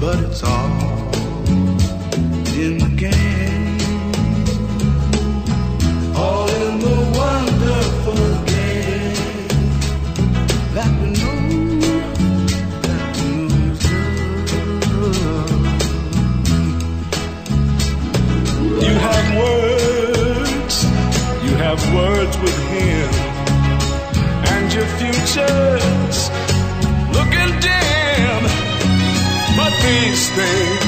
but it's all in the game. All in the wonderful game that we know, that we know is love. You have words with him, and your future's looking dim. But these things